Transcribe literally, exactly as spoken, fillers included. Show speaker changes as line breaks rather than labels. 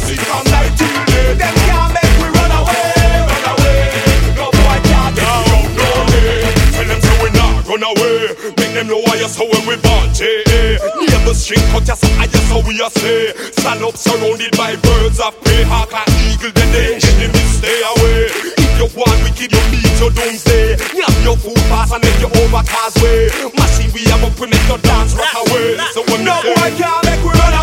music from night till day. Them can't make we run away, run away. No boy can't get me out, no way. Tell them so we not run away. Make them know why you so when we born, J A. Never string cut your song, I just how we are say. Stand up surrounded by birds of prey. Hawk and eagle, then they enemy stay away. If you want wicked, you meet your doomsday. You have your food pass and make you over causeway. Machine we have up, we make your dance rock away. So when no boy can't make we run away.